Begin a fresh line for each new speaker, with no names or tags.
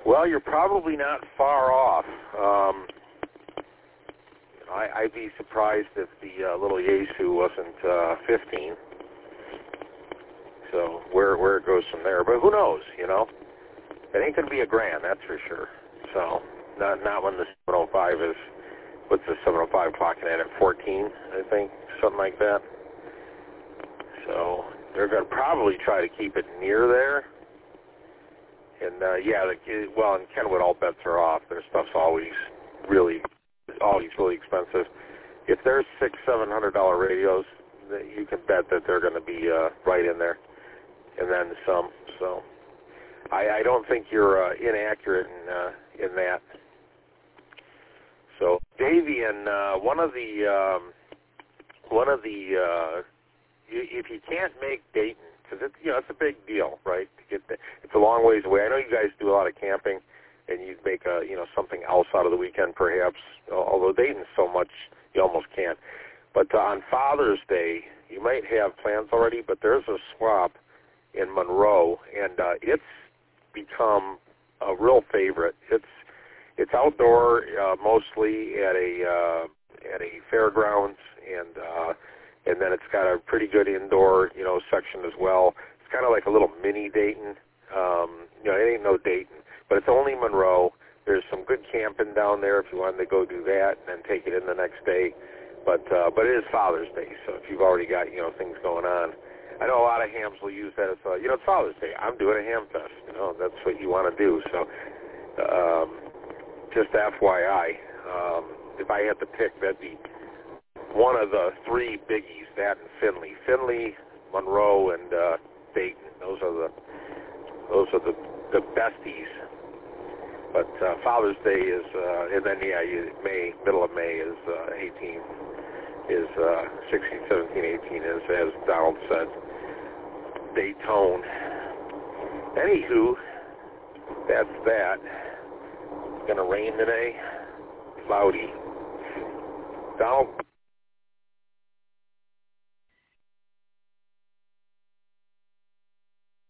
Well, you're probably not far off. I'd be surprised if the little Yaesu wasn't 15. So where it goes from there, but who knows? It ain't going to be a grand, that's for sure. So not when the 705 is. What's the 705 clocking at 14? I think something like that. So they're going to probably try to keep it near there. And in Kenwood, all bets are off. Their stuff's always really expensive. If there's $600-700 radios, you can bet that they're going to be right in there, and then some. So I don't think you're inaccurate in that. So Davian, one of the if you can't make Dayton, because it's a big deal, right? To get it's a long ways away. I know you guys do a lot of camping, and you'd make something else out of the weekend, perhaps. Although Dayton's so much, you almost can't. But on Father's Day, you might have plans already. But there's a swap in Monroe, and it's become a real favorite. It's outdoor, mostly at a fairgrounds, and then it's got a pretty good indoor, section as well. It's kind of like a little mini Dayton. It ain't no Dayton, but it's only Monroe. There's some good camping down there if you wanted to go do that and then take it in the next day. But it is Father's Day, so if you've already got things going on, I know a lot of hams will use that as it's Father's Day. I'm doing a ham fest. That's what you want to do. So just FYI, if I had to pick, that'd be one of the three biggies, that and Findlay, Monroe, and Dayton. Those are the besties. But Father's Day is, and then middle of May is 16, 17, 18 is, as Donald said, Daytona. Anywho, that's that. It's gonna rain today. Cloudy. Donald.